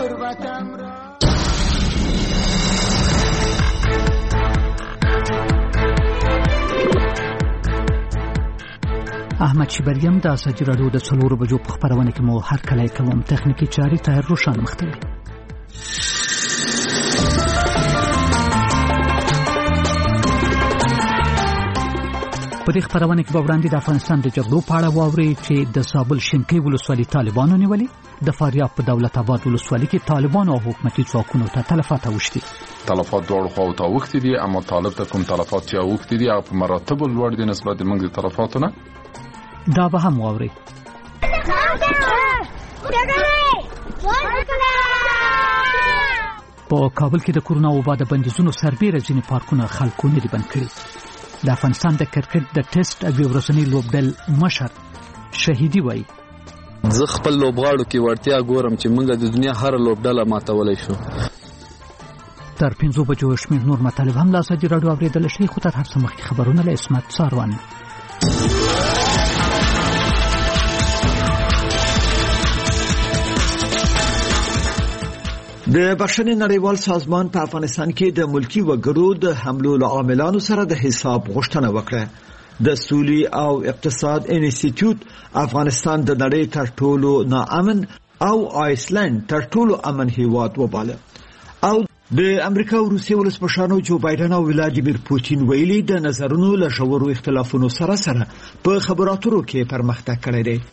غربتم را. احمد شیبریم د ازادي راډیو د 4 بجو په خبرونه کې مو هر کله کوم تخنیکی چاري ته روشن مختوي. په دې خبرونه کې به وړاندې د افغانستان د جګړو په اړه واوري چې د زابل شینکۍ ولسوالۍ طالبانو نیولې، د فاریاب په دولت آباد ولسوالۍ کې طالبان او حکومتي ځواکونو ته تلفات اوښتي. تلفات دواړو خواو ته اوښتي دي، اما طالب ته کوم تلفات چې اوښتي دي هغه په مراتب لوړ دي نسبت د موږ د تلفاتونه. دا به هم واوري. په کابل کې د کورونا وبا د بندیزونو سربېره ځینې پارکونه خلکو نه دي بند کړي. د افغانستان د کرکټ د ټیسټ او ورځنی لوبډل مشر شهیدي وایي زه خپل لوبغاړو کې ورتیا ګورم چې موږ د دنیا هر لوبډله ماتولای شو. تر 5 بجو شمیر نور مطالب هم لا ازادي راډیو اوریدل شي. خو تر هر څه مخکې خبرونه له اسمت ساروان. د بشري نړیوال سازمان په افغانستان کې د ملکی وګړو د حملو له عاملانو سره د حساب غوښتنه وکړه. د سولې او اقتصاد انسټیټیوټ افغانستان د نړۍ تر ټولو ناامن او آیسلند تر ټولو امن هیواد وباله. او د امریکا او روسیې ولسمشرانو جو بایدن او ولادیمیر پوتین ویلي د نظرونو له ژورو اختلافونو سره په خبرو اترو کې پرمختګ کړی دی.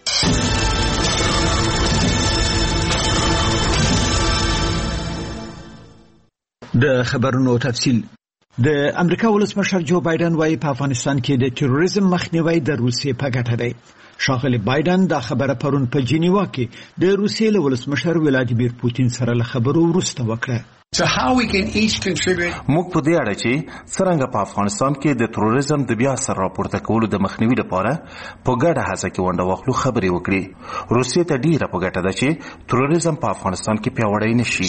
د خبرونو تفصیل. د امریکا ولسمشر جو بایدن وايي په افغانستان کې د تروریزم مخنیوي د روسیې په ګټه دی. ښاغلی بایدن دا خبره پرون په جنیوا کې د روسیې له ولسمشر ولادیمیر پوتین سره له خبرو وروسته وکړه. موږ په دې اړه چې څنګه په افغانستان کې د تروریزم د بیا سر راپورته کولو د مخنیوي لپاره په ګډه هڅه کې ونډه واخلو خبرې وکړي. روسیې ته ډیره په ګټه ده چې تروریزم په افغانستان کې پیاوړی نشي.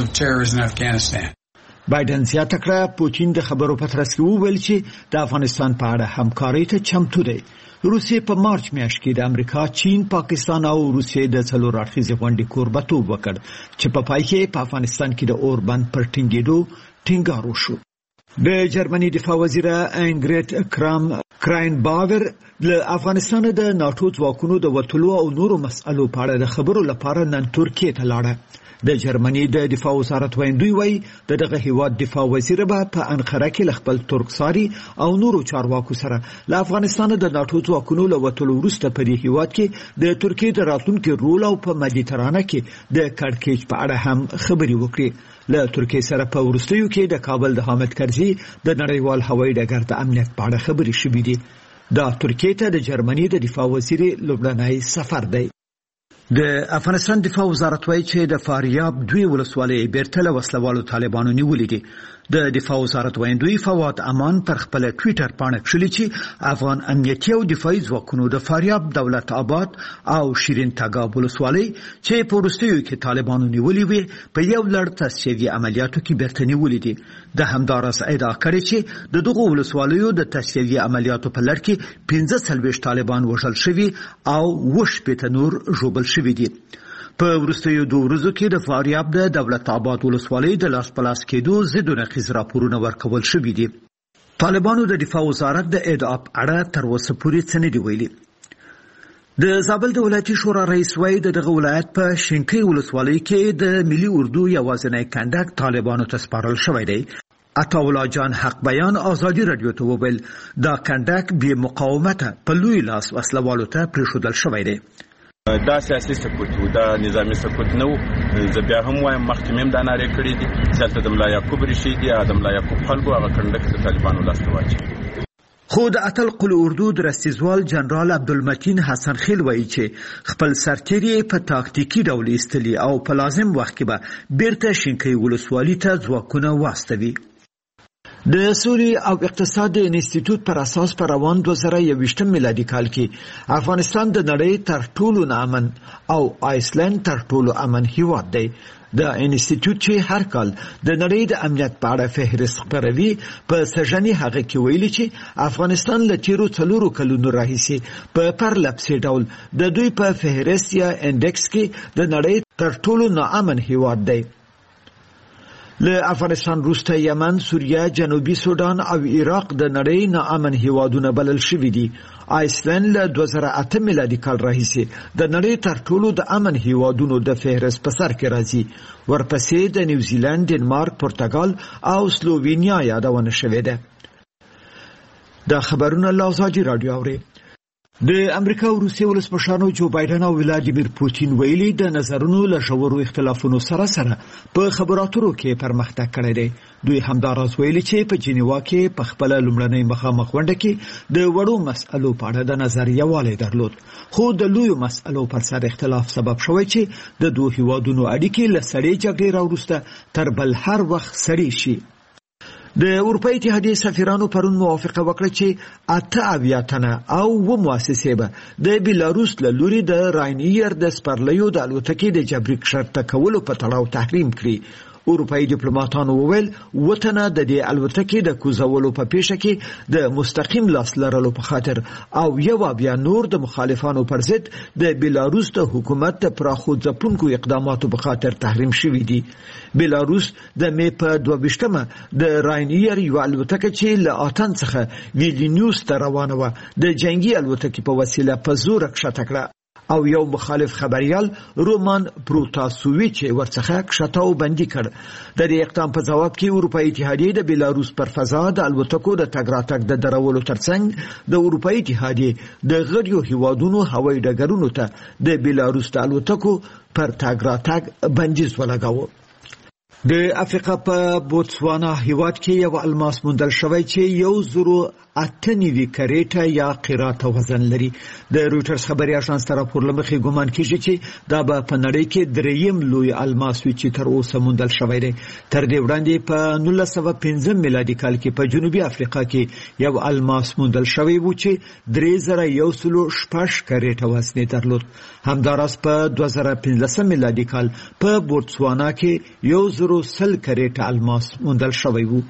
بایدن زیاته کړه پوتین د خبرو په ترڅ کې وویل چې د افغانستان په اړه همکارۍ ته چمتو دی. روسیې په مارچ میاشت کې د امریکا، چین، پاکستان او روسیې د څلور اړخیزې غونډې کوربتوب وکړ چې په پای کې په افغانستان کې د اوربند پر ټینګېدو ټینګار وشو. د جرمني دفاع وزیره انګریټ کراینباور له افغانستان د ناتو ځواکونو د وټلو او نورو مسألو په اړه د خبرو لپاره نن ترکیه ته لاړه. د جرمني د دفاع وزارت ویندوی وایي دغه هیواد دفاع وزیر به په انقره کې خپل ترکساري او نورو چارواکو سره له افغانستان د ناتو ځواکونو له وټلو وروسته په دې هیواد کې د ترکیه د راتلونکي رول او په مدیترانه کې د کړکېچ په اړه هم خبرې وکړي. له ترکیه سره په وروستیو کې د کابل د حامد کرزي د نړیوال هوایي ډګر د امنیت په اړه خبرې شوې دي. دا ترکیه ته د جرمني د دفاع وزیر لومړنی سفر دی. د افغانستان دفاع وزارت وايي چې د فاریاب 2 ولسوالۍ بیرته له وسلوالو طالبانو نیولې دي. د دفاع وزارت ویندوی فواد امان پر خپل ټوئیټر باندې کړلي چې افغان امنیتي او دفاعي ځواکونو د فاریاب، دولت آباد او شیرین تګاب ولسوالۍ چې په وروستیو کې طالبانو نیولې وي په یو لړ تصفیوي عملیاتو کې بیرته نیولې دي. د همدارس ادعا کړې چې دغه ولسوالیو د تصفیوي عملیاتو په لړ کې 45 طالبان وژل شوي او 80 نور ژوبل شوي دي. په وروستیو 2 ورځو کې د فاریاب د دولت آباد ولسوالۍ د لاس پلاس کېدو ضد نقیض راپورونه ورکول شوي دي. طالبانو د دفاع وزارت د ادعا په اړه تر اوسه پورې څه نه دي ویلي. د زابل د ولایتي شورا رئیس وايي دغه ولایت په شینکۍ ولسوالۍ کې د ملي اردو یوازینی کنډک طالبانو ته سپارل شوی دی. عطاالله جان حق بیان ازادي رادیو ته وویل دا کنډک بې مقاومته په لوی لاس وسلوالو ته پرېښودل شوی دی. دا سیاسي سکوت و، دا نظامی سکوت نه و. زه بیا هم وایم مخکې مې هم دا نارې کړې دي چې هلته د ملا یعقوب ریښې دي، د ملا یعقوب خلکو هغه کنډک د طالبانو لاس ته واچوي. خو د اتل قل اردو د رستیزوال جنرال عبدالمتین حسن خیل وایي چې خپل سرتیري په تاکتیکي ډول ایستلي او په لازم وخت کې به بیرته شینکۍ ولسوالۍ ته ځواکونه واستوي. د سولې او اقتصاد انسټیټیوټ پر اساس په روان 2021 میلادي کال کې افغانستان د نړۍ تر ټولو امن او آیسلند تر ټولو امن هیواد دی. د انسټیټیوټ چې هر کال د نړۍ د امنیت په اړه فهرست خپروي په سژنې هغه کې ویلي چې افغانستان له تیرو 4 کلونو راهیسې په پرلپسې ډول د دوی په فهرست یا انډکس کې د نړۍ تر ټولو ناامن هیواد دی. له افغانستان وروسته یمن، سوریه، جنوبي سودان او عراق د نړۍ ناامن هیوادونه بلل شوي دي. آیسلند له 2008 میلادي کال راهیسې د نړۍ تر ټولو د امن هیوادونو د فهرست په سر کې راځي. ورپسې د نیوزیلند، ډنمارک، پرتګال او سلووینیا یادونه شوې ده. د خبرونو له ازادي رادیو اوري. د امریکا او روسیې ولسمشرانو جو بایدن او ولادیمیر پوتین ویلي د نظرونو له ژورو اختلافونو سره په خبرو اترو کې پرمختګ کړی دی. دوی همداراز ویلي چې په جنیوا کې په خپل لومړنۍ مخامخ غونډه کې د وړو مسألو په اړه د نظر یووالی درلود، خو د لویو مسألو پر سر اختلاف سبب شوی چې د دوه هیوادونو اړیکې له سړې جګړې راوروسته تر بل هر وخت سړې شي. د اروپای اتحادیې سفیرانو پرون موافقه وکړه چې 8 تنه او و مؤسسې به د بیلاروس له لوري د راینیر د سپرلیو د الوتکې د جبري کښته کولو په تړاو تحریم کړي. اروپایي ډیپلوماټانو وویل وطنه د دې الوتکې د کوزولو په پیښه کې د مستقیم لاس لرلو په خاطر او یو بیا نور د مخالفانو پر ضد د بیلاروس د حکومت د پراخو ځپونکو اقداماتو په خاطر تحریم شوی دی. بیلاروس د می په 22مه د راینیر یو الوتکه چې له آتن څخه ویلنیوس ته روانه و د جنگي الوتکې په وسیله په زور کښته کړه او یو مخالف خبريال رومان پروتاسوویچ ورڅخه کښته او بندي کړ. د دې اقدام په جواب کې اروپایي اتحادیې د بیلاروس پر فضا د الوتکو د تګ راتګ د درولو ترڅنګ د اروپایي اتحادیې د غړیو هیوادونو هوایي ډګرونو ته د بیلاروس د الوتکو پر تګ راتګ بندیز ولګاوه. د افریقا په بوتسوانا هیواد کې یو الماس موندل شوی چې 1.8 کریټه یا قیراط وزن لري. د رویټرز خبري اژانس ته راپور لمخې ګومان کیږي چې دا به په نړۍ کې دریم لوی الماس وي چې تر اوسه موندل شوی دی. تر دې وړاندې په 1905 میلادي کال کې په جنوبي افریقا کې یو الماس موندل شوی و چې 3116 کریټه وزن درلود. همداراز په 2015 میلادي کال په بوتسوانا کې 100 کریټه الماس موندل شوی و.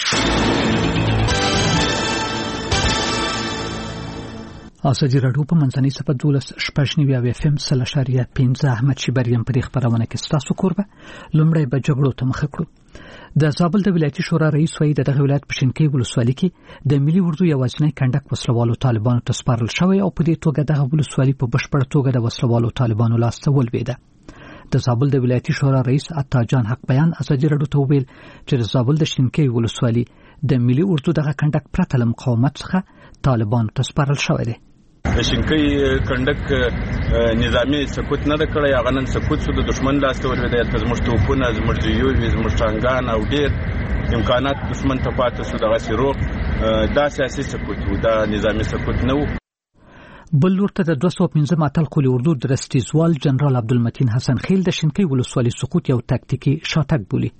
ازادي راډیو په منځنۍ صفحه 12.9 FM سلاشاریا 15 احمد شیبریم په خبرونه کې ستاسو کوربه لومړی به جګړو ته مخ کړو. د زابل د ولایتي شورا رئیس وایي د دغه ولایت په شینکۍ ولسوالۍ کې د ملي اردو یوازینی کندک وسلوالو طالبانو ته سپارل شوی او په دې توګه دغه ولسوالۍ په بشپړه توګه د وسلوالو طالبانو لاس ته ولوېده. د زابل د ولایتي شورا رئیس عطا جان حق بیان ازادي راډیو ته ویل چې د زابل د شینکۍ ولسوالۍ د ملي اردو دغه کندک پرته له مقاومت څخه طالبانو ته سپارل شوی دی. د شینکۍ کندک نظامی سقوط نه کړی، هغه نن سقوط شو، د دشمن لاس ته ولوېد. زموږ توپونه، زموږ جیوبې، زموږ ټانګان او ډېر امکانات دشمن ته پاتې شو. دغسې روغ دا سیاسي سقوط و، دا نظامی سقوط نه و. بل ورته د 215 اتل قول اردو درستیزوال جنرال عبدالمتین حسن خیل د شینکۍ ولسوالۍ سقوط یو تاکتیکي شاتګ بولي.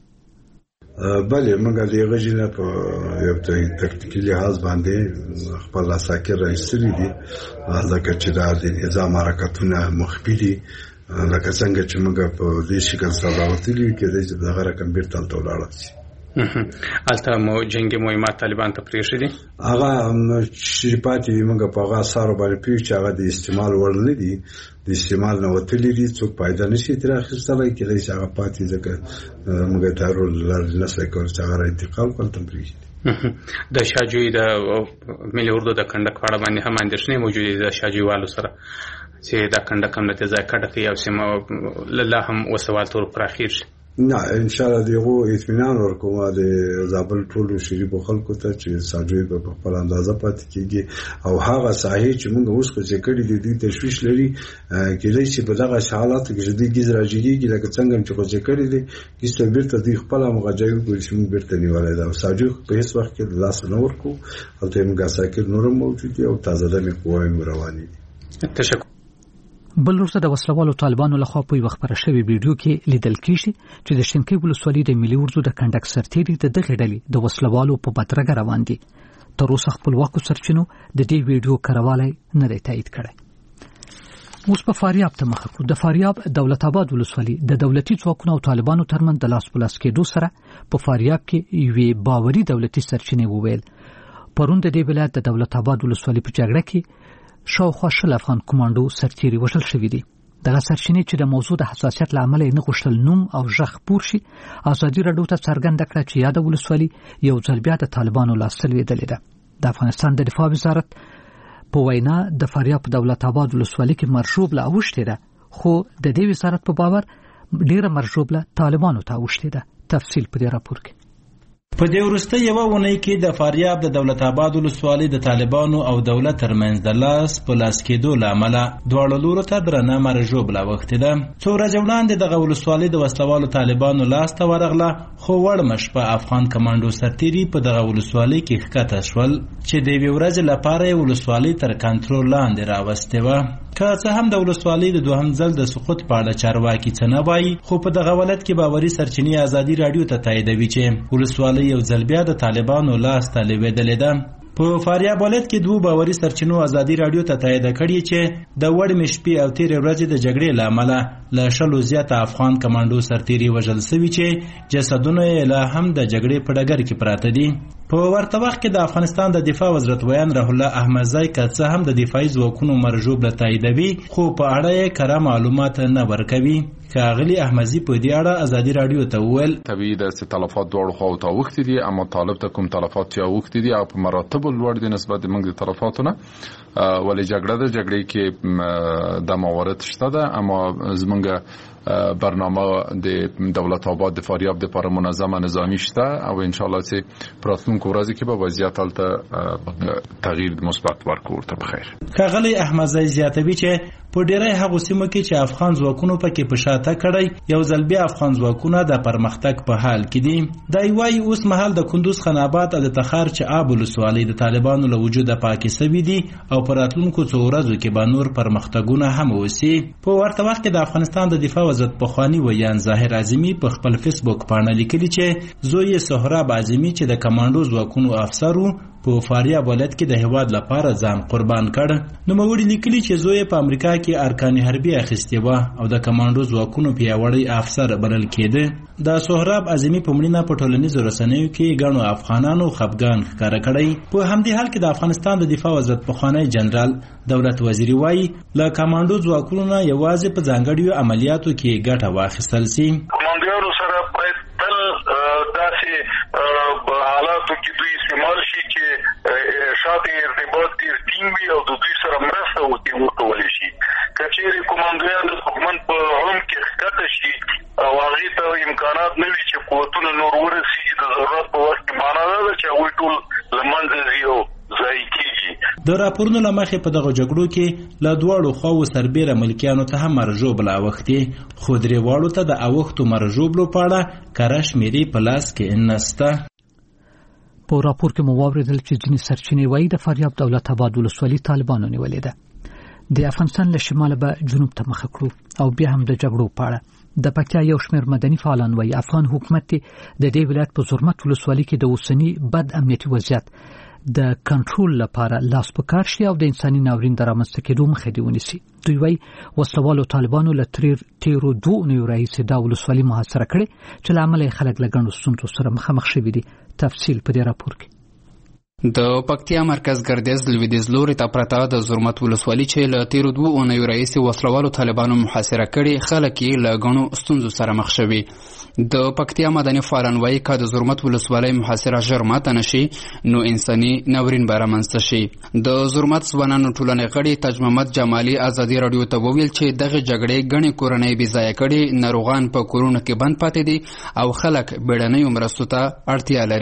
بله موږ د غږیله په یو تاکتیکي لحاظ باندې خپل عساکر راایستلي دي، ځکه چې دا د نظام حرکتونه مخبي لکه څنګه چې موږ په دې شکل سره راوتلي کېدای چې دغه رقم بیرته هلته ولاړه شي. هلته مو جنګي مهمات طالبان ته پرېښي دي؟ هغه چې پاتې دي موږ په هغه اثارو باندې پوهېږو چې هغه د استعمال وړ نه دي، د استعمال نه وتلي دي، څوک فایده نشي ترې اخیستلی، کېدای شي هغه پاتې ځکه موږ دا رول نشوی کولی چې هغه را انتقال کړو هلته پرېږدي. د شاجوی د ملي اردو د کندک په اړه باندې هم اندېښنې موجودې دي د شاجویوالو سره چې دا کندک هم له دې ځایه کډه کوي او سیمه لا هم وسوال تور پراخېږي. نه انشاءالله دغه اطمینان ورکوم د زابل ټولو شریفو خلکو ته چې ساجوی په خپل اندازه پاتې کیږي او هغه ساحې چې موږ اوس څه کړي دي دوی تشویش لري کېدای شي په دغه حالاتو کې چې دوی ګیز راځيږي لکه څنګه چې څه کړي دي کیسه بیرته دوی خپل مغاجوي کوي چې موږ بیرته نیولای دا ساجوی په هیڅ وخت کې لاس نه ورکو او ته موږ ساکر نورم موجود دي او تازه د قواوی رواني دي. تشکر. بل ورته د وسلوالو طالبانو لخوا په یو خبره شوی ویډیو کې لیدل کیږي چې د شینکۍ ولسوالۍ د ملي اردو د کنډک سرتیري د دغه ډلې د وسلوالو په بدرګه روان دي. تر اوسه خپلواکو سرچینو د دې ویډیو کاروالی نه دی تایید کړی. اوس په فاریاب ته مخه کړو. د فاریاب دولت آباد ولسوالۍ د دولتي ځواکونو او طالبانو ترمنځ د لاس په لاس کېدو سره په فاریاب کې یوې باوري دولتي سرچینې وویل پرون د دې ولایت د دولت آباد ولسوالۍ په جګړه کې شاوخوا 10 افغان کمانډو سرتیري وژل شوي دي. دغه سرچینې چې د موضوع د حساسیت له امله نه غوښتل نوم او ژغ پور شي، ازادي راډیو ته څرګنده کړه چې یاده ولسوالۍ یو ځل بیا د طالبانو لاسته لوېدلې ده. د افغانستان د دفاع وزارت په وینا د فاریاب په دولت آباد ولسوالۍ کې مرشوبله اوښتې ده، خو د دې وزارت په باور ډېره مرشوبله طالبانو ته اوښتې ده. تفصیل په دې راپور کې. په دې وروسته یوه اونۍ کې د فاریاب د دولت آباد ولسوالۍ د طالبانو او دولت ترمنځ د لاس په لاس کېدو له امله دواړو لورو ته درنه مرژوبله اوښتې ده. څو ورځې وړاندې دغه ولسوالۍ د وسلوالو طالبانو لاس ته ورغله، خو وړمه شپه افغان کمانډو سرتیري په دغه ولسوالۍ کې ښکته شول چې د یوې ورځې لپاره یې ولسوالۍ تر کنټرول لاندې راوستې وه. که څه هم د ولسوالۍ د دوهم ځل د سقوط په اړه چارواکي څه نه وایي، خو په دغه ولایت کې باوري سرچینې ازادي راډیو ته تاییدوي چې ولسوالۍ یو ځل بیا د طالبانو لاس ته لوېدلې ده. په فاریاب ولایت کې 2 باوري سرچینو ازادي راډیو ته تایید کړي چې د وړمې شپې او تیرې ورځې د جګړې له امله له 100 زیاته افغان کمانډو سرتیري وژل شوي چې جسدونه یې لا هم د جګړې په ډګر کې پراته دي. په ورته وخت کې د افغانستان د دفاع وزارت ویان رحیم الله احمدزی که څه هم د دفاعي ځواکونو مرژوبله تاییدوي، خو په اړه یې کره معلومات نه ورکوي. ښاغلي احمدزي په دې اړه ازادي راډیو ته وویل طبیعي ده چې تلفات دواړو خواو ته اوښتي دي، اما طالب ته کوم تلفات چې اوښتي دي او په مراتبو لوړ دي نسبت د موږ د تلفاتو نه، ولې جګړه ده، جګړې کې د موارد شته ده، اما زمونږ برنامه د دولت آباد د فاریاب د لپاره منظمه نظامی شته او ان شاء الله چې پراتلونکو ورځې کې به وضعیت هلته تغییر مثبت ورکړي. ته بخیر. ښاغلي احمدزی زیاتوي چې په ډیری هغو سیمو کې چې افغان ځواکونو پکې په شاته کړی، یو ځل بیا افغان ځواکونه د پرمختګ په حال کې دي. دا وایي اوس مهال د کندوز، خان آباد او د تخار چې آب ولسوالۍ د طالبانو له وجوده پاکې سوي دي او په راتلونکو څو ورځو کې به نور پرمختګونه هم وسي. په ورته وخت کې د افغانستان د دفاع وزارت پخواني ویان ظاهر اعظمي په خپل فیسبوک باندې لیکلي چې زوی سهراب اعظمي چې د کمانډو ځواکونو افسر و په فاریاب ولایت کې د هیواد لپاره ځان قربان کړ. نوموړي لیکلي چې زوی په امریکا کې ارکان حربي اخیستې وه او د کمانډو ځواکونو پیاوړی افسر بلل کېده. د سهراب اعظمي په مړینه په ټولنیزو رسنیو کې ګڼو افغانانو خفګان ښکاره کړی. په همدې حال کې د افغانستان د دفاع وزارت پخوانی جنرال دولت وزیري وایي له کمانډو ځواکونو نه یوازې په ځانګړیو عملیاتو کې ګټه واخیستل سي. کمانډویانو سره باید تل داسې حالاتو کې دوی استعمال شي چې شاته ارتباط ډېر ټینګ وي او د دوی سره مرسته وکړل شي. که چیرې کمانډویان د دښمن په عمق کې ښکته شي او هغې ته امکانات نه وي چې قوتونه نور ورسېږي، د ضرورت په وخت کې معنا دا ده چې هغوی ټول له منځه ځي او ضایع کېږي. د راپورونو له مخې په دغه جګړو کې له دواړو خواو سربیره ملکیانو ته هم مرژوبله اوښتې، خو درې واړو ته د اوښتو مرژوبلو په اړه کره شمېرې په لاس کې نشته. په راپور کې مو واورېدل چې ځینې سرچینې وایي د فاریاب دولت آباد ولسوالۍ طالبانو نیولې ده. د افغانستان له شماله به جنوب ته مخه کړو او بیا هم د جګړو په اړه د پکتیا یو شمېر مدني فعالان وایي افغان حکومت د دې ولایت په زرمت ولسوالۍ کې د اوسني بد امنیتي وضعیت د کنټرول لپاره لاس په کار شي او د انساني ناورین د رامنځته کېدو مخه دې ونیسي. دوی وایي وسلوالو طالبانو له تیرو 2 اونیو راهیسې دا ولسوالۍ محاصره کړې چې له امله یې خلک له ګڼو ستونزو سره مخامخ شوي دي. تفصیل په دې راپور کې. د پکتیا مرکز ګردیز لویدیځ لوري ته پرته د زرمت ولسوالۍ چې له تیرو 2 اونیو راهیسې وسلوالو طالبانو محاصره کړې، خلک یې له ګڼو ستونزو سره مخ شوي. د پکتیا مدني فعالان وایي که د زرمت ولسوالۍ محاصره ژر ماته نشي نو انساني ناورین به رامنځته شي. د زرمت ځوانانو ټولنې غړي تاج محمد جمالي ازادي راډیو ته وویل چې دغه جګړې ګڼې کورنۍ بې ځایه کړي، ناروغان په کورونو کې بند پاتې دي او خلک بیړنیو مرستو ته اړتیا لري.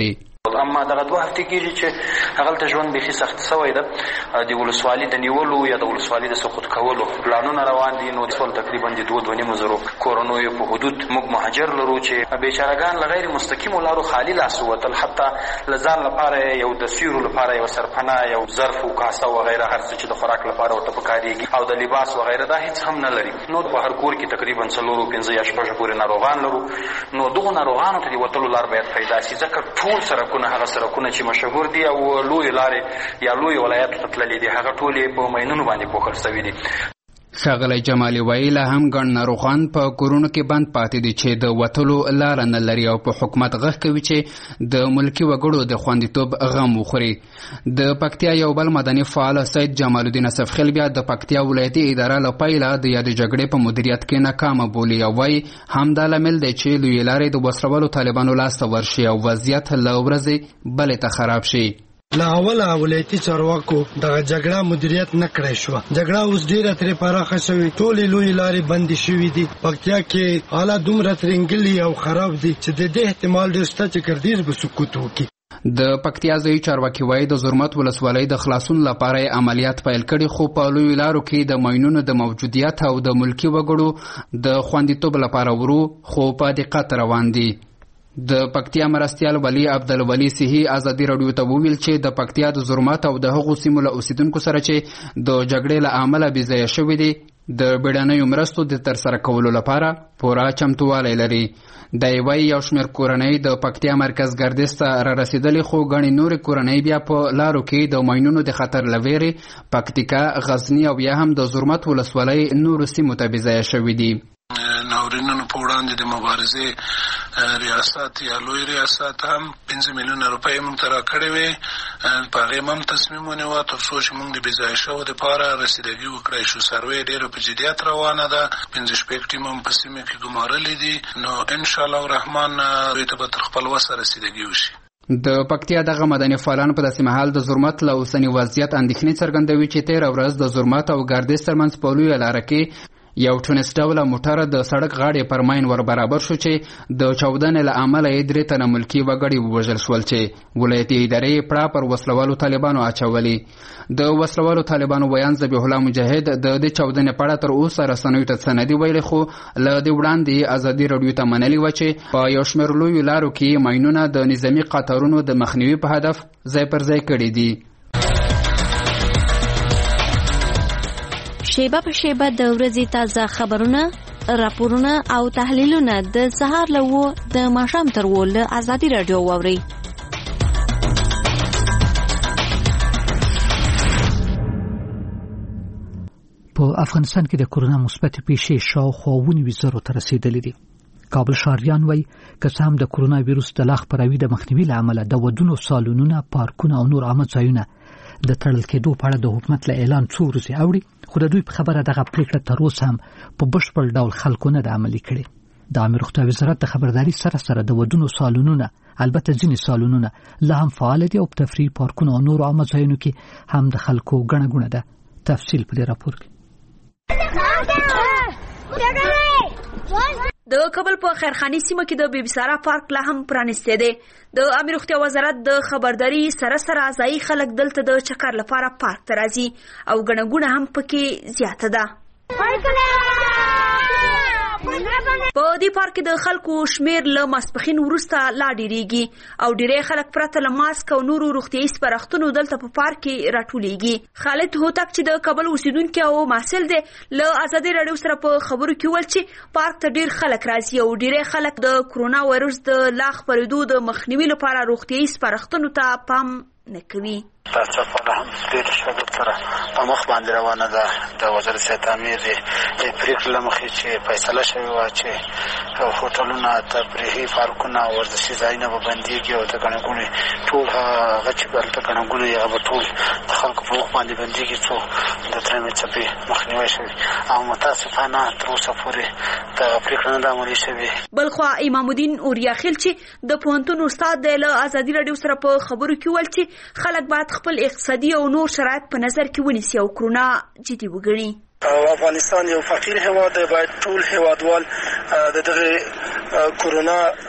اما دغه 2 هفتې کېږي چې هغلته ژوند بیخي سخت شوی ده. د ولسوالۍ د نیولو یا د ولسوالۍ د سقوط کولو پلانونه روان دي. نو ټول تقریبا د 2.5 زرو کورونو په حدود موږ مهاجر لرو چې بیچارهګان له غیر مستقیمو لارو خالي لاس ووتل. حتی له ځان لپاره یو د سیورو لپاره یو سرپناه، یو ظرف او کاسه وغیره هر څه چې د خوراک لپاره ورته پکارېږي او د لباس وغیره دا هیڅ هم نه لري. نو په هر کور کې تقریبا 4-5 یا 6 پورې ناروغان لرو. نو دغه ناروغانو ته د وتلو لار باید پیدا شي، ځکه ټول سرکونه هغه سرکونه چې مشهور دي او لوی لارې یا لوی ولایتو ته تللي دي هغه ټول په ماینونو باندې پوښل شوي دي. ښاغلی جمالي وایي لا هم ګڼ ناروغان په کورونو کې بند پاتې دي چې د وتلو لاره نه لري او په حکومت غږ کوي چې د ملکي وګړو د خوندیتوب غم وخوري. د پکتیا یو بل مدني فعال سید جمال الدین اسفخیل بیا د پکتیا ولایتي اداره له پیله د یادې جګړې په مدیریت کې ناکامه بولي او وایي همدا لامل دی چې لویې لارې د وسلوالو طالبانو لاسته ورشي او وضعیت له ورځې بلې ته خراب شي. له اوله ولایتي چارواکو دغه جګړه مدیریت نه کړی شوه. جګړه اوس ډېره ترې پراخه شوې، ټولې لویې لارې بندې شوې دي. پکتیا کې حالات دومره ترنګلي او خراب دي چې د دې احتمال ډېر شته چې ګردیز به سقوط وکړي. د پکتیا ځایي چارواکي وایي د زرمت ولسوالۍ د خلاصون لپاره عملیات پیل کړي، خو په لویو لارو کې د ماینونو د موجودیت او د ملکي وګړو د خوندیتوب لپاره ورو خو په دقت روان دي. د پکتیا مرستیال ولی عبدالولی سیحی ازادي راډیو ته وویل چې د پکتیا د زرمت او د هغو سیمو له اوسیدونکو سره چې د جګړې له امله بېځایه شوي دي د بیړنیو مرستو د ترسره کولو لپاره پوره چمتووالی لري. دی وایي یو شمېر کورنۍ د پکتیا مرکز ګردیز ته را رسېدلې، خو ګڼې نورې کورنۍ بیا په لارو کې د ماینونو د خطر له ویرې پکتیکا، غزني او یا هم د زرمت ولسوالۍ نورو سیمو ته بېځایه شوي دي. ناورینونو په وړاندې د مبارزې ریاست یا لوی ریاست هم 5 میلیونه روپۍ موږ ته راکړې وې. په هغې هم تصمیم ونیوه تر څو چې موږ د بېځایه شوو دپاره رسیدګي وکړی شو. سروې ډېره په جدیت روانه ده، 15 ټیم هم په سیمه کې ګمارلي دي. نو انشاءالله الرحمن دوی ته به تر خپل وسه رسیدګي وشي. د پکتیا دغه مدني فعالان په داسې مهال د زرمت له اوسني وضعیت اندېښنې څرګندوي چې تېره ورځ د زرمت او ګردیز ترمنځ په لویه لاره کې یو ټونس ډوله موټر د سړک غاړې پر ماین ور برابر شو چې د چاودنې له امله یې 3 تنه ملکي وګړي ووژل شول چې ولایتي ادارې یې پړه پر وسلوالو طالبانو اچولي. د وسلوالو طالبانو ویان ذبیح الله مجاهد د دې چاودنې په اړه تر اوسه رسنیو ته څه نه دي ویلي، خو له دې وړاندې ازادي راډیو ته منلي وه چې په یو شمېر لویو لارو کې ماینونه د نظامي قطارونو د مخنیوي په هدف ځای پر ځای کړي دي. شیبه په شیبه د ورځې تازه خبرونه، راپورونه او تحلیلونه د سهار له 9 د ماښام تر 10 له ازادي راډیو واورئ. په افغانستان کې د کورونا مثبت پیښې شاوخوا 19,000 ته رسیدلې دي. کابل ښاریان وایي که څه هم د کورونا ویروس د لا خپراوي د مخنیوي له امله د ودونو سالونونه، پارکونه او نور عامه ځایونه د تړل کېدو په اړه د حکومت له اعلان څو ورځې اوړي، خو د دوی په خبره دغه پریکړه تر اوسه هم په بشپړ ډول خلکو نه ده عملي کړې. د عامه روغتیا وزارت د خبرداري سره سره د ودونو سالونونه، البته ځینې سالونونه لا هم فعال دي او په تفریح پارکونو او نورو عامه ځایونو کې هم د خلکو ګڼه ګوڼه ده. تفصیل په دې راپور کې. د کابل په خیرخاني سیمه کې د بیبي سارا پارک لا هم پرانیستی دی. د عامه روغتیا وزارت د خبرداري سره سره ځایي خلک دلته د چکر لپاره پارک ته راځي او ګڼه ګوڼه هم پکې زیاته ده. په دې پارک کې د خلکو شمیر له ماسپښین وروسته لا ډیریږي او ډیری خلک پرته له ماسک او نورو روغتیایي سپارښتنو دلته په پارک کې راټولیږي. خالد هوتک چې د کابل اوسیدونکی او محصل دی له ازادي راډیو سره په خبرو کې ویل چې پارک ته ډیر خلک راځي او ډیری خلک د کرونا وایرس د لا خپرېدو د مخنیوي لپاره روغتیایي سپارښتنو ته پام نه کوي. تاسو په هم ډېر شګو سره په مخ باندې روانه ده. د وزارت صحت امیر د پریکړې له مخې چې فیصله شوې وه چې هوټلونه، تفریحي پارکونه، ورزشي ځایونه به بندېږي او د ګڼه ګوڼې ټول هغه چې هلته ګڼه ګوڼې هغه به ټول د خلکو په مخ باندې بندېږي څو د درېیمې څپې مخنیوی شوي او متاسفانه تر اوسه پورې دغه پریکړه نه ده عملي شوې. بلخوا امام الدین اوریاخیل چې د پوهنتون استاد دی له ازادي راډیو سره په خبرو کې ویل چې خلک باید خپل اقتصادي او نور شرایط په نظر کې ونیسي او کرونا جدي وګڼي. افغانستان یو فقیر هیواد دی، باید ټول هیوادوال د دغه کرونا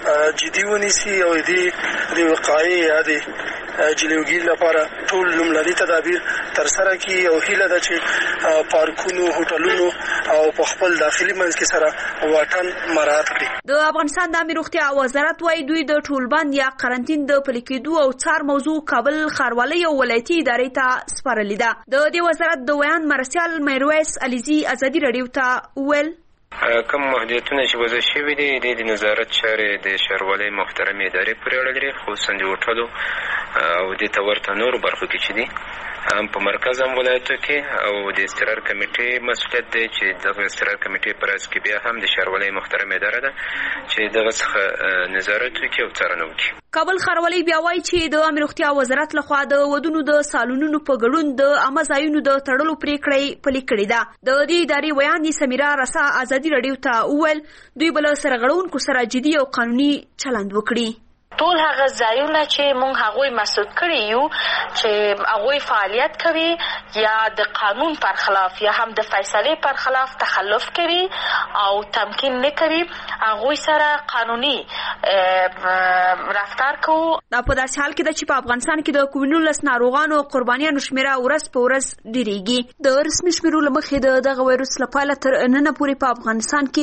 جدي ونیسي او د وقایې یا د جلوګي لپاره ټول لومړني تدابیر تر سره کړي او هیله ده چې پارکونو هوټلونو او په خپل داخلي منځ کې سره واټن مراعات کړي. د افغانستان د امیر روغتیا وزارت وايي دوی د ټولبند یا قرنټین د پلي کېدو او څار موضوع کابل ښاروالۍ او ولایتي ادارې ته سپارلې ده. د دې وزارت د ویان مرسیال میرویس علیزي ازادي رادیو ته ویل کوم محدودیتونه چې وضع شوي دي د نظارت چارې د ښاروالۍ محترمې ادارې پورې اړه لري، خصوصا د هوټلو او دې ته ورته نورو برخو کې چې دي هم په مرکز هم ولایتو کې او د استقرار کمیټې مسؤلیت دی چې دغه استقرار کمیټې پر اساس کې بیا هم د ښاروالۍ محترمې اداره ده چې دغه څخه نظارت وکړي او څارنه وکړي. کابل ښاروالۍ بیا وایي چې د امیر روغتیا وزارت لخوا د ودونو د سالونونو په ګډون د عامه ځایونو د تړلو پریکړه پلي کړې ده. د دې ادارې ویان سمیرا رسا ازادي رادیو ته وویل دوی بل سرغړونکو سره جدي او قانوني چلند وکړي. ټول هغه ځایونه چې مونږ هغوی مسعود کړي یو چې هغوی فعالیت کوي یا د قانون پر خلاف یا هم د فیصلې پر خلاف تخلف کوي او تمکین نه کوي، هغوی سره قانوني رفتار کوو. دا په داسې حال کې ده چې په افغانستان کې د کووډ-19 ناروغانو قربانیانو شمیره ورځ په ورځ ډیریږي. د رسمي شمیرو له مخې دغه وایروس لپاره تر نن پورې په افغانستان کې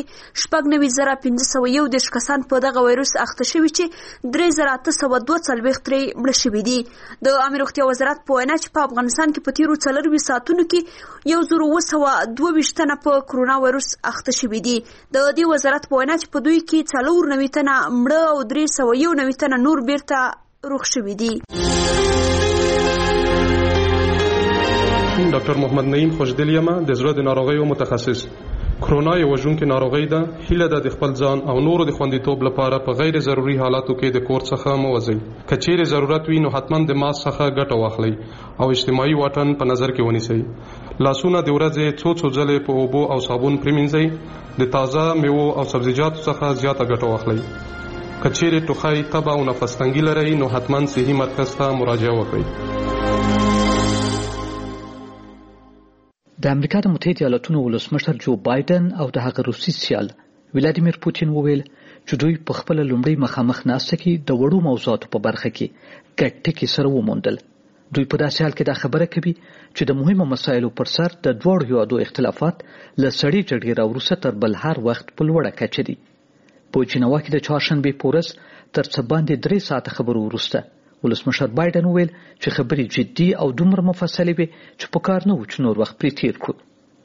9,511 کسان په دغه وایروس اخته شوي چې 3,842 ترې مړه شوي دي. د امیر روغتیا وزارت په وینا چې په افغانستان کې په تیرو 4 ساعتونو کې 1,222 تنه په کرونا وایروس اخته شوي دي. د دې وزارت په وینا چې په دوی کې 490 تنه مړه او 391 تنه نور بیرته روغ شوي دي. ډاکټر محمد نعیم خوشدل یم، د زړه د ناروغیو متخصص. کرونا یو وژونکې ناروغي ده. هیله ده د خپل ځان او نورو د خوندیتوب لپاره په غیر ضروري حالاتو کې د کور څخه مه وځئ. که چیرې ضرورت وي نو حتما د ماسک څخه ګټه واخلئ او اجتماعي واټن په نظر کې ونیسئ. لاسونه د ورځې څو ځلې په اوبو او صابون پریمنځئ. د تازه میوو او سبزیجاتو څخه زیاته ګټه واخلئ. که چیرې ټوخی، تبه او نفس تنګي لرئ نو حتما صحي مرکز ته مراجعه وکړئ. د امریکا د متحده ایالاتونو ولسمشر جو بایدن او د هغه روسي سیال ولادیمیر پوتین وویل چې دوی په خپل لومړی مخامخ ناسته کې د وړو موضوعاتو په برخه کې ګډ ټکي سره وموندل. دوی په داسې حال کې دا خبره کوي چې د مهمو مسایلو پر سر د دوړو هیوادو اختلافات له سړې جګړې راوروسته تر بل هر وخت په لوړه کچه دي. په جنیوا کې د چهارشنبې په ورځ تر څه باندې 3 ساعته خبرو وروسته ولسمشر بایدن وویل چې خبرې جدي او دومره مفصلې وي چې په کار نه و چې نور وخت پرې تیر کړو.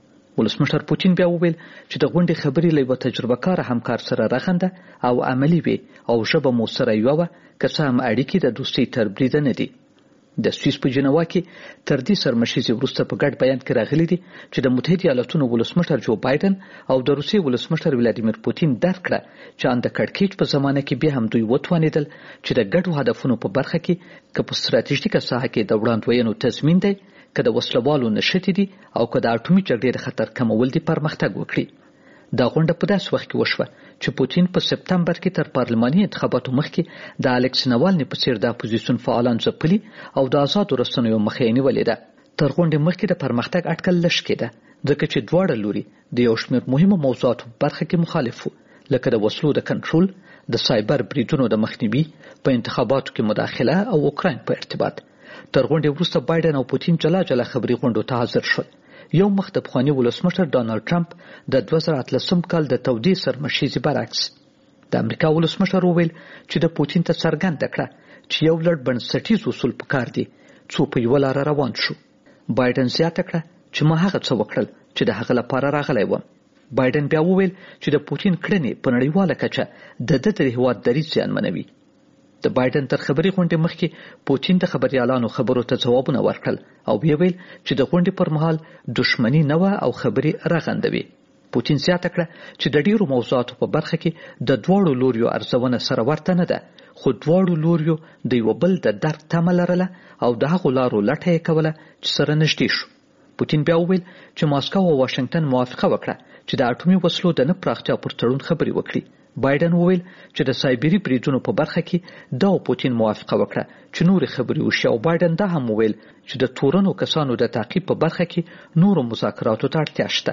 ولسمشر پوتین بیا وویل چې د غونډې خبرې له یو تجربه کار همکار سره رغنده او عملی وي او ژبه مو سره یو که څه هم اړیکې د دوستۍ تر بریده نه دي. د سویس په جنیوا کې تر دې سرمشیزې وروسته په ګډ بیان کې راغلي دي چې د متحده ایالاتونو ولسمشر جو بایدن او د روسیې ولسمشر ولادیمیر پوتین درک کړه چې د کړکېچ په زمانه کې به هم دوی وتوانېدل چې د ګډو هدفونو په برخه کې که په ستراتیژیکه ساحه کې د وړاندوینو تضمین دی، که د وسلوالو نشتې دي او که د اټومي جګړې د خطر کمول دي پرمختګ وکړي. دا غونډه په داسې وخت کې وشوه چې پوتین په سپتمبر کې تر پارلماني انتخاباتو مخکې د الکس ناوالني په څیر د اپوزیسیون فعالان ځپلي او د آزادو رسنیو مخه یې نیولې ده. تر غونډې مخکې د پرمختګ اټکل لږ کېده ځکه چې دواړه لوري د یو شمېر مهمو موضوعاتو برخه کې مخالف وو، لکه د وسلو د کنټرول، د سایبر بریدونو د مخنیوي، په انتخاباتو کې مداخله او اوکراین په ارتباط. تر غونډې وروسته بایدن او پوتین جلا جلا خبري غونډو ته حاضر شول. یو مخ د پخواني ولسمشر ډانلډ ټرمپ د 2018 کال د تودې سرمشیزې برعکس د امریکا ولسمشر وویل چې د پوتین ته څرګنده کړه چې یو لړ بنسټیز اصول پکار دي څو په یوه لاره روان شو. بایدن زیاته کړه چې ما هغه څه وکړل چې د هغه لپاره راغلی وم. بایدن بیا وویل چې د پوتین کړنې په نړیواله کچه د هیواد دریځ زیانمنوي. د بایدن تر خبري غونډې مخکې پوتین د خبريالانو خبرو ته ځوابونه ورکړل او ویل چې د غونډې پر مهال دښمنی نه و او خبري رغندوي. پوتین زیاته کړه چې د ډیرو موضوعاتو په برخه کې د دوړو لوریو ارزونه سره ورته نه ده، خو دوړو لوریو د یو بل د درک تمه لرله او د هغو لارو لټه یې کوله چې سره نږدې شو. پوتین بیا وویل چې ماسکو او واشنگټن موافقه وکړه چې د اټومي وسلو د نه پراختیا پر تړون خبري وکړي. بایدن وویل چې د سایبری بریدونو په برخه کې دا پوتین موافقه وکړه چې نور خبري وشي او بایدن دا هم وویل چې د تورنو کسانو د تعقیب په برخه کې نور مذاکراتو ته اړتیا شته.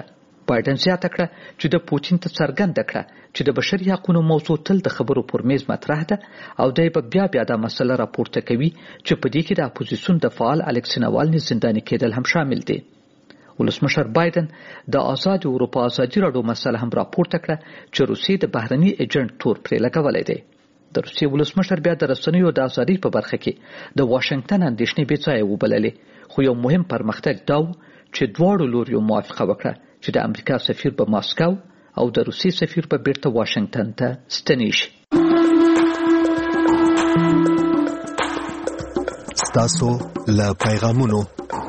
بایدن زیاته کړه چې د پوتین ته څرګنده کړه چې د بشري حقوقو موضوع تل د خبرو پر میز مطرح ده او دای په بیا دا مسله راپورته کوي چې په دې کې د اپوزیسیون د فعال الکسی ناوالني زنداني کېدل هم شامل دي. ولسمشر بایدن د آزاد اروپا ازادي راډیو مسله هم راپورته کړه چې روسیې د بهرني ایجنټ تور پرې لګولې دی. د روسیې ولسمشر بیا د رسنیو د ازادۍ په برخه کې د واشنگټن اندېښنې بې ځایه وبللې، خو یو مهم پرمختګ دا و چې دواړو لوریو موافقه وکړه چې د امریکا سفیر په ماسکو او د روسیې سفیر په بیرته واشنگټن ته ستنې شي. ستاسو له پیغامونو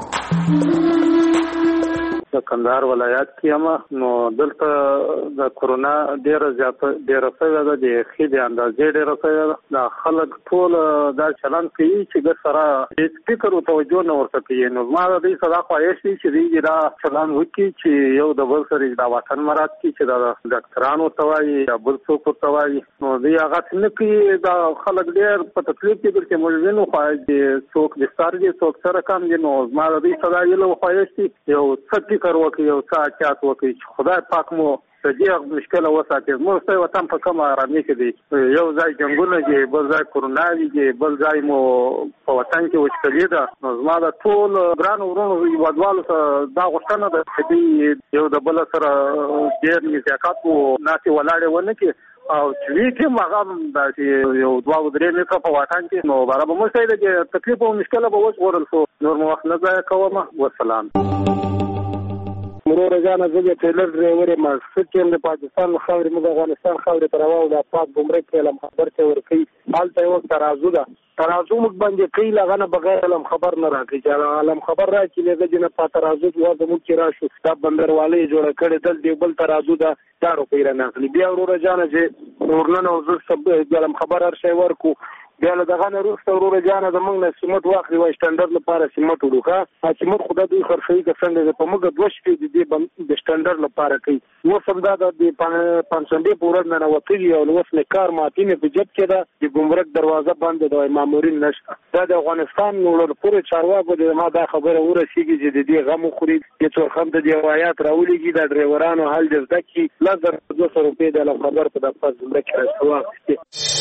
د کندهار ولایت کې نو دلته د کورونا ډیره شوې ده، د خېدې اندازې ډیره شوې ده. د خلک ټول دا چلن کوي چې د سره هیڅ فکر او توجه نه ورته کوي. نو ما د دې صدا خواهش دي چې دوی دا چلن وکړي چې یو د بل سره د وطن مراد کې چې د ډاکټرانو ته وایي یا بل څوک ورته وایي، نو دوی هغه نه کوي. دا خلک ډېر په تکلیف کې دي چې موږ وینو خو څوک د ستارګې څوک سره کم دي. نو ما د دې صدا یو خواهش دي یو څه فکر وکړي، یو څه احتیاط وکړي چې خدای پاک مو د دې مشکله وساتي. موږ ته وطن په کومه آرامي کې دي، یو ځای جنگونه دي، بل ځای کورونا دي، بل ځای مو په وطن کې وچکلي ده. نو زما د ټول ګران ورونو هیوادوالو ته دا غوښتنه ده چې یو د بل سره ډېر نزاکت او ناسې ولاړې ونه کړي او چې کې هغه یو دوه درې متره په وطن کې نو برابر مو څه دی تکلیف او مشکله به وژغورل شو. نور مو وخت نه ضایع کوم. والسلام. مرور جان زه د ټریلر ډرایور مقصد کې د پاکستان خاورې موږ افغانستان خاورې تراو د پاک ګمرک علم خبر ته ورکی حالته یو ترازو ده ترازو موږ باندې کوي لغنه بغیر علم خبر نه راکړي چې علم خبر راکړي لږ جن په ترازو وځه موږ کې راشو دا بندروالې جوړ کړي دل دی بل ترازو ده دارو پیره نه اخلي. بیا ورور جان چې ورننه او زه سب علم خبر هر شی ورکو بیا له دغه نه روسته ورور جان د موږ نه سیمټ واخلي وای سټانډرډ لپاره سیمټ وړوخه سیمټ خدای دوی خرڅوي که څنګه په موږ دوه شپې د سټانډرډ لپاره کوي. نو سمدا د پنځمبه پورل نه وتلی او اوس نه کار ماتینه په جب کې ده د ګمرک دروازه بند ده مامورین نشته. دا د افغانستان نور پورې چارواکو د ما دا خبره ورسیږي چې د دې غم خوري چې څور خم د روایت راولېږي د ډرایورانو حل جزده کې لږ 200 روپۍ د خبر په دغه ځمکه کې راځي.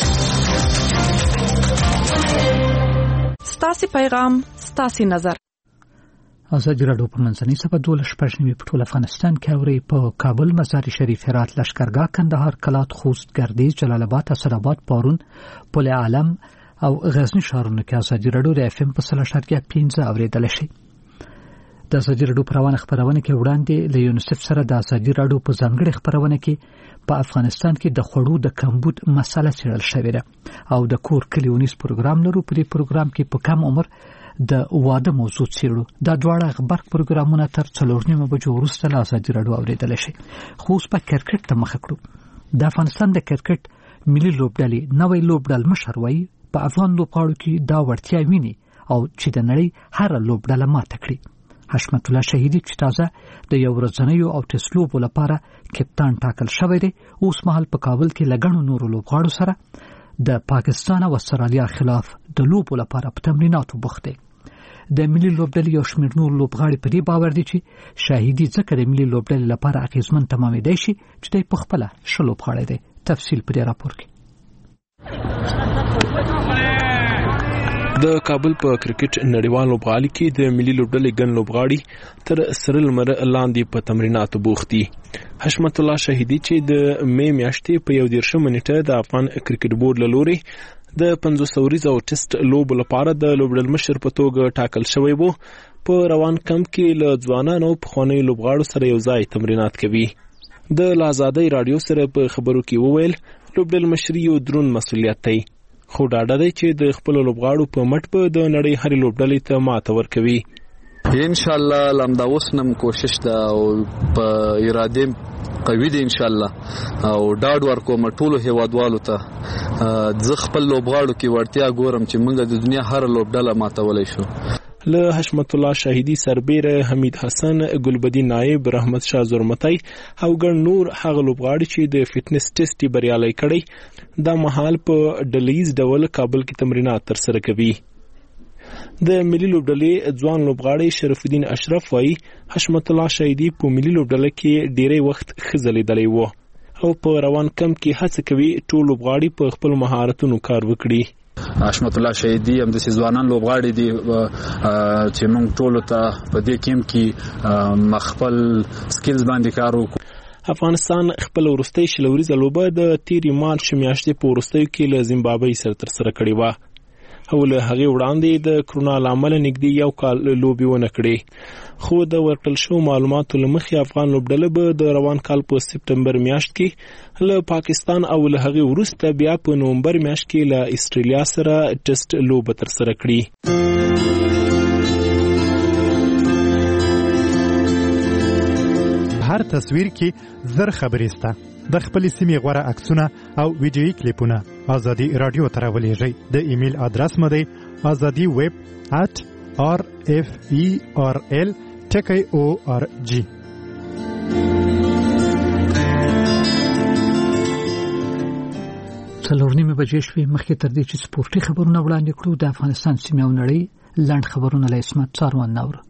ستاسي پیغام ستاسي نظر. ازادي راډیو په منځنۍ سبا 12 په ټول افغانستان کې اوري په کابل، مزار شریف، هرات، لشکرګاه، کندهار، کلات، خوست، ګردیز، جلال آباد، اسداباد، پارون، پل عالم او غزنی ښارونو کې ازادي راډیو د FM په 3.15 اوریدل شي. د ازادي راډیو په روانه خبرونه کې وړاندې له یونیسف سره د ازادي راډیو په ځانګړي خبرونه کې په افغانستان کې د خوړو د کمبود مسله څېړل شوې ده او د کور کلیونیز پروګرام لرو. په دې پروګرام کې په کم عمر د واده موضوع څېړو. دا دواړه خبر پروګرامونه تر 4:30 بجو وروسته له ازادي راډیو اوریدل شي. خو اوس په کرکټ ته مخ کړو. د افغانستان د کرکټ ملي لوبډلې نوې لوبډل مشر وایي په افغان لوبغاړو کې دا وړتیا ویني او چې د نړۍ هر لوبډله ماته کړي. حشمت الله شهیدی چې تازه د یو ورځنیو او ټیسټ لوبو لپاره کپتان ټاکل شوی دی، اوس مهال په کابل کې لګڼو نورو لوبغاړو سره د پاکستان او استرالیا خلاف د لوبو لپاره په تمریناتو بوخت دی. د ملي لوبډلې یو شمېر نور لوبغاړي په دې باور دي چې شهیدی ځکه د ملي لوبډلې لپاره اغېزمن تمامېدای شي چې دی په خپله ښه لوبغاړی دی. تفصیل په دې راپور کې. د کابل په کرکټ نړیوال لوبغالي کې د ملي لوبډلې ګڼ لوبغاړي تر سره لمر لاندې په تمریناتو بوخت دي. حشمت الله شهیدی چې د مې میاشتې په 1 منټه د افغان کرکټ بورډ له لوري د 500 ورځو ټیسټ لوب لپاره د لوبډل مشر په توګه ټاکل شوی وو. په روان کمپ کې له ځوانانو په خواني لوبغاړو سره یو ځای تمرینات کوي. د آزادۍ رادیو سره په خبرو کې وویل لوبډل مشري یو درون مسولیت دی، خو ډاډه دی چې د خپل لوبغاړو په مټ په د نړۍ هرې لوبډلې ته ماته ورکوي. ان شاء الله لمدا وسنم کوشش ده او په اراده قوي دي ان شاء الله او ډاډ ورکوم ټولو هیوادوالو ته. زه خپل لوبغاړو کې ورتیا ګورم چې موږ د دنیا هر لوبډله ماتولای شو. له حشمت الله شهیدی سربیره حمید حسن، ګلبدی نائب، رحمت شاه زرمتای او ګڼ نور هغه لوبغاړي چې د فټنس ټیسټ بریالي کړي دا مهال په ډلیز ډول کابل کې تمرینات ترسره کوي. د ملي لوبډلې ځوان لوبغاړی شرف الدین اشرف وايي حشمت الله شهیدی په ملي لوبډله کې ډېری وخت خزلیدلی و او په روان کم کې هڅه کوي ټول لوبغاړي په خپل مهارتونو کار وکړي. حشمت الله شهیدی هم د ځوانان لوبغاړي دي چې موږ ټول ته په دې ټیم کې خپل سکلز باندې کار وکړو. افغانستان خپل ورستۍ شلوريزه لوبه د تیری مارچ میاشتې په ورستیو کې له زیمبابوې سره ترسره کړې وه او له هغې وړاندې د کرونا له امله نږدې یو کال لوبې ونه کړې، خو د ورکړل شوو معلوماتو له مخې افغان لوبډله به د روان کال په سپټمبر میاشت کې له پاکستان او له هغې وروسته بیا په نومبر میاشت کې له استرالیا سره ټیسټ لوبه ترسره کړي. هر تصویر کې زر خبرې سته. د خپل سیمې غوره عکسونه او ویډیويي کلیپونه ازادي رادیو ته راولېږئ. د ایمیل ادرس مو دی azadi@referl.org. څلور نیمه بجې شوې. مخکې تر دې چې سپورتي خبرونه وړاندې کړو د افغانستان سیمې او نړۍ لنډ خبرونه له اسمت څاروان ناوړه.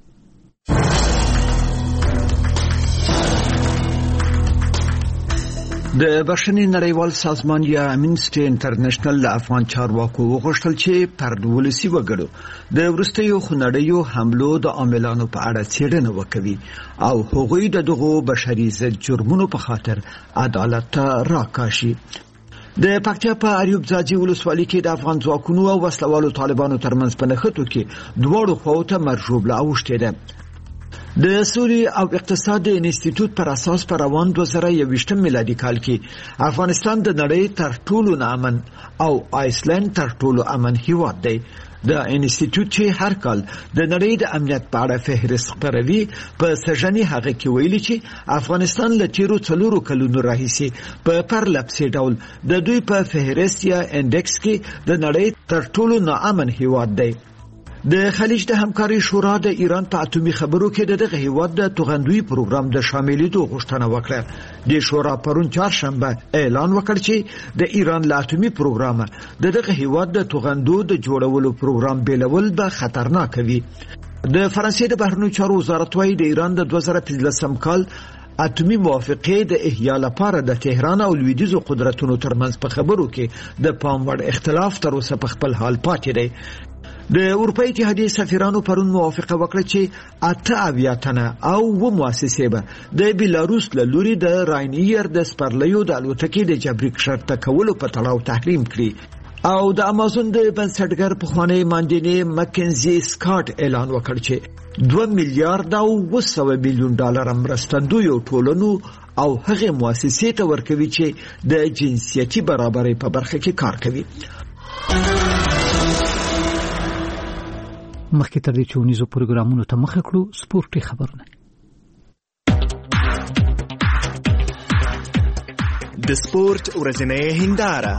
د بشري نړیوال سازمان یا امنسټي انټرنیشنل له افغان چارواکو وغوښتل چې پر ولسي وګړو د وروستیو خونړیو حملو د عاملانو په اړه څېړنه وکړي او هغوی د دغو بشري ضد جرمونو په خاطر عدالت ته راکاشي. د پکتیا په اریوب ځاځي ولسوالۍ کې د افغان ځواکونو او وسلوالو طالبانو ترمنځ په نښتو کې دواړو خواو ته مرجوبله اوښتې ده. د سولې او اقتصاد انسټیټیوټ پر اساس پر روان 2021 میلادي کال کې افغانستان د نړۍ تر ټولو امن او آیسلند تر ټولو امن هیواد دی. د انسټیټیوټ چې هر کال د نړۍ د امنیت په اړه فهرست خپروي په سژنې هغه کې ویلي چې افغانستان له تیرو 4 کلونو راهیسې په پرلپسې ډول د دوی په فهرست یا انډکس کې د نړۍ تر ټولو ناامن هیواد دی. د خلیج د همکاري شورا د ایران په اتومي خبرو کې دغه هیواد د توغندوی پروګرام د شاملېدو غوښتنه وکړه. د شورا پرون چهارشنبه اعلان وکړ چې د ایران له اتومي پروګرام دغه هیواد د توغندو د جوړولو پروګرام بیلول به خطرناک وي. د فرانسې د بهرنیو چارو وزارت وايي د ایران د 2015 کال اتومي موافقه د احیا لپاره د تهران او لویدیزو قدرتونو ترمنځ په خبرو کې د پام وړ اختلاف تر اوسه په خپل حال پاتې دی. د اروپای اتحادیې سفیرانو پرون موافقه وکړه چې 8 تنه او و مؤسسې به د بیلاروس له لوري د راینیر د سپرلیو د الوتکې د جبري کښته کولو په تړاو تحریم کړي. او د امازون د بنسټګر پخوانی ماندینی مکنزي سکاټ اعلان وکړ چې 2 میلیارډ او 200 میلیون ډالر مرستندوی ټولنو او هغه مؤسسې ته ورکوي چې د جنسیتي برابرۍ په برخه کې کار کوي. مخکې تر دې چې ونیزو پروګرامونو ته مخه کړو سپورتي خبرونه. د سپورت ورځنۍ هنداره.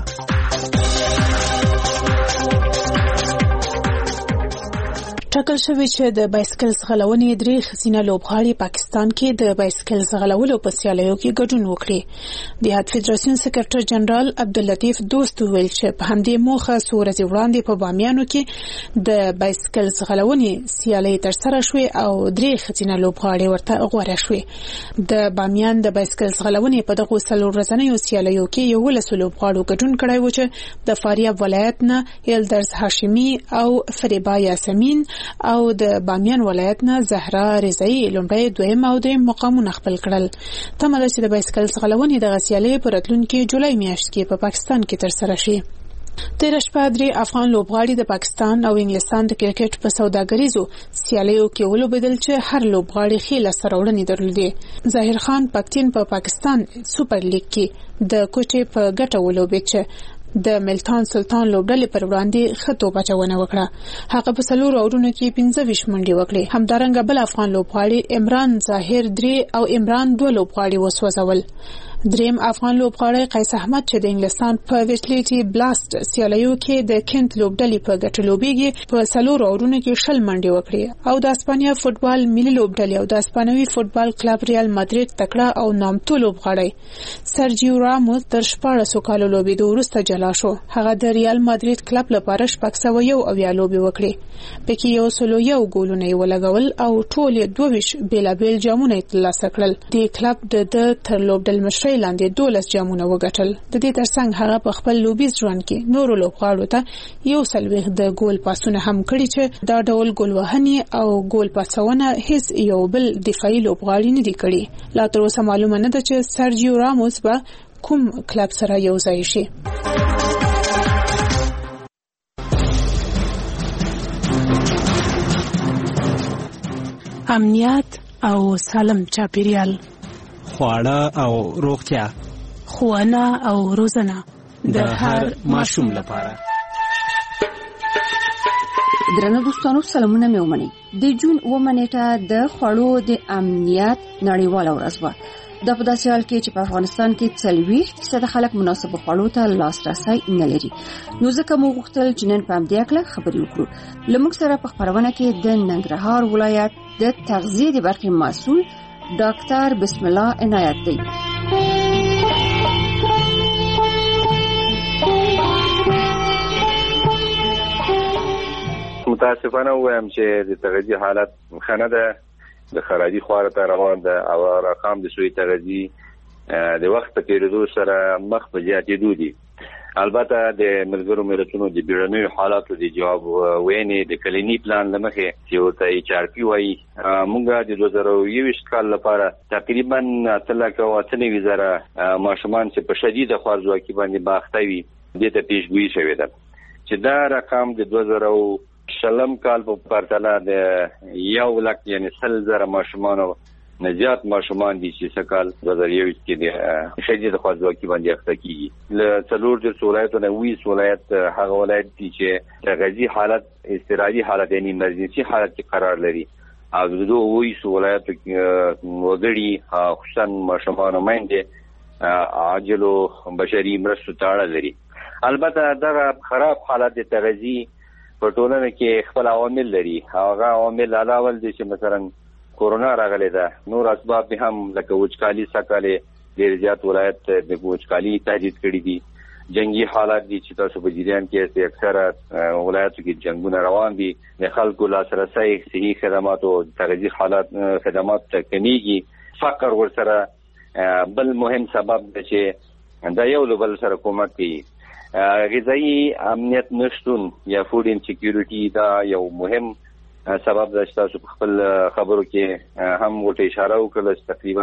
ټاکل شوی چې د بایسکل ځغلونې 3 ښځینه لوبغاړي پاکستان کې د بایسکل ځغلولو په سیالیو کې ګډون وکړي. د هیات فدراسیون سکرټر جنرال عبداللطیف دوست ویل چې په همدې موخه څو ورځې وړاندې په بامیانو کې د بایسکل ځغلونې سیالۍ ترسره شوې او 3 ښځینه لوبغاړي ورته غوړه شوې. د بامیان د بایسکل ځغلونې په دغه 3 ورځنیو سیالیو کې 11 لوبغاړو ګډون کړی و چې د فاریاب ولایت نه ایلدرز هاشمی او فریبا یاسمین او د بامیان ولایت نه زهرا رضایی لومړی دویم او دریم مقامونه خپل کړل. تمه ده چې د بایسکل ځغلونې د غسیالې په راتلونکي جولای میاشت کې په پاکستان کې ترسره شي. تیر شپه 3 افغان لوبغاړي د پاکستان او انګلستان د کرکټ په سوداګریزو سیالیو کې ولوبېدل چې هر لوبغاړي خېله سره وړاندې درلودي. ظاهر خان پکتین په پاکستان سوپر لیګ کې د کوټې په ګټه ولوبېد چې د ملتان سلطان لوبډلې پر وړاندې خطو بچونه وکړه. هغه په 4 راوندونو کې 15 منډې وکړې. همدارنګه بل افغان لوبغاړي عمران ظاهر 3 او عمران 2 لوبغاړي وسوځول. دریم افغان لوبغاړی قیس احمد چې د انګلستان په ویټلیټي بلاست سیالیو کې د کینت لوبډلې په ګټه لوبېږي په 4 راوندونو کې 0 منډې وکړې او د اسپانیا فوتبال ملي لوبډلې او د اسپانوي فوتبال کلب ریال مادرید تکړه او نامتو لوبغاړی سرجیو راموس تر 14 کالو لوبېدو وروسته جلا شو. هغه د ریال مادرید کلب لپاره 601 لوبې وکړې، پکې 101 ګولونه یې ولګول او ټول 22 بیلابیل جامونه ترلاسه کړل. د کلب د تر لوبډل مشرۍ لاندې 12 جامونه وګټل. د دې ترڅنګ هغه په خپل لوبیز ژوند کې نورو لوبغاړو ته 140 د ګول پاسونه هم کړی چې دا ډول ګول وهنې او ګول پاسونه هیڅ یو بل دفاعي لوبغاړي نه دی کړی. لا تر اوسه معلومه نه ده چې سرجیو راموس به کوم کلب سره یو ځای شي. امنیت او سالم چاپیریال، خواړه او روغتیا، ښوونه او روزنه د هر ماشوم لپاره. درنو دوستانو سلامونه مې ومنئ. د جون 9 نیټه د خوړو د امنیت نړیواله ورځ وه. دا په داسې حال کې چې په افغانستان کې 40% خلک مناسب خوړو ته لاسرسی نه لري. نو ځکه موږ غوښتل چې نن په همدې اړه خبرې وکړو. لمونږ سره په خبرونه کې د ننګرهار ولایت د تغذیه د برخې مسؤل ډاکټر بسم الله عنایت دی. متاسفانه وایم چې د تغذیه حالت خنه ده، د خراجي خواره ته روان ده او رقم د سوی تغذیه د وخت په تیریدو سره مخ په زیاتېدو دي. البته د ملګرو ملتونو د بیړنیو حالاتو د جواب وینې د کلینی پلان لمخې چې ته HRP وایي موږ د 2021 کال لپاره تقریبا 3.8 زره ماشومان چې په شدیده خوارځواکي باندې باخته وي د ته پیشګویي شوې ده چې دا رقم د 2000 کال په پرتله د 1 لک یعنی 100,000 ماشومان نه زیات ماشومان دي چې سکال 2021 کې د شدیده خوارځواکي باندې اخته کیږي. له څلور د ولایتونو ویس ولایت هغه ولایت دي چې تغذیه حالت استراحتي حالت یعنی ایمرجنسي حالت کې قرار لري او د دوه ویس ولایت وګړي خصوصا ماشومان باندې عاجلو بشري مرستو ته اړه لري. البته دا خراب حالت د تغذیه په ټولنه کې خپل عوامل لري. هغه عوامل علاوه دي چې مثلا کورونا راغلی ده، نور اسباب هم لکه وچکالي سکاله ډېر زیات ولایت د وچکالي تهدید کړی دي، جنگي حالات دي چې تاسو په جریان کې چې اکثره ولایتو کې جنگونه روان دي، د خلکو لاسرسي صحي خدماتو تغذیه حالات خدمات ته کمیږي، فقر ورسره بل مهم سبب دی چې دا یو بل سره کومک کوي. غذایی امنیت نشټون یا فود انسیکیورټي دا یو مهم سبب ده چې تاسو په خپل خبرو کې هم ورته اشاره وکړه چې تقریبا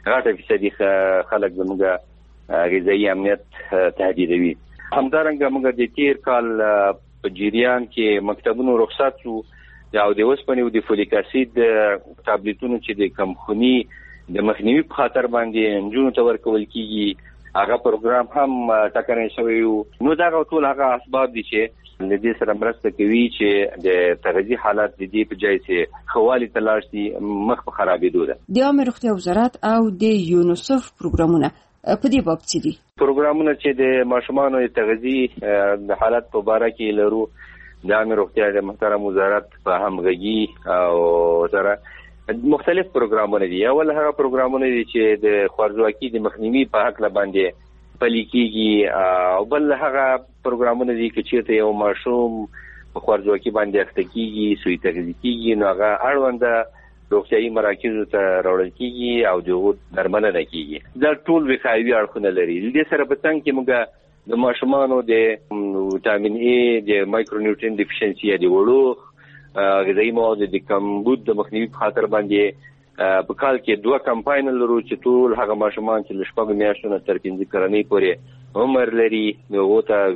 80% خلک زموږ غذایی امنیت تهدیدوي. همدارنګه موږ د تیر کال په جریان کې مکتبونو رخصت شو او د اوسپنې او د فولیک اسید ټابلیټونو چې د کمخونی د مخنیوي په خاطر باندې نجونو ته ورکول کیږي هغه پروګرام هم ټاکنه شوی. نو دا ټول هغه اسباب دي چې د دې سره مرسته کوي چې د تغذیه حالت د دې په ځای چې خوالي تلاش دي مخ په خرابېدو ده. د عامه روغتیا وزارت او د یونیسف پروګرامونه په دې باب څه دي؟ پروګرامونه چې د ماشومانو د تغذیه د حالت په اړه کې لرو د عامه روغتیا د محترم وزارت په همغږي او سره مختلف پروګرامونه دي. اول هغه پروګرامونه دي چې د خوارځواکي د مخنیوي په حق باندې پلي کیږي او بل هغه پروګرامونه دي چې یو ماشوم په خوارځواکي باندې اخته کیږي سوی تغذیه کیږي نو هغه اړوند روغتيایي مراکزو ته راوړل کیږي او د درملنه کیږي. دا ټول وقایوي اړخونه لري. د سره په څنګه کې موږ د ماشومانو د وټامین ای د مایکرو نیوټرین ډیفیشنسي د وړو غذایی مواد د کمبود د مخنیوي په خاطر باندې په کال کې 2 کمپاین لرو چې ټول هغه ماشومان چې لږ شپږ میاشتو تر 15 کلنۍ پورې عمر لري نو ته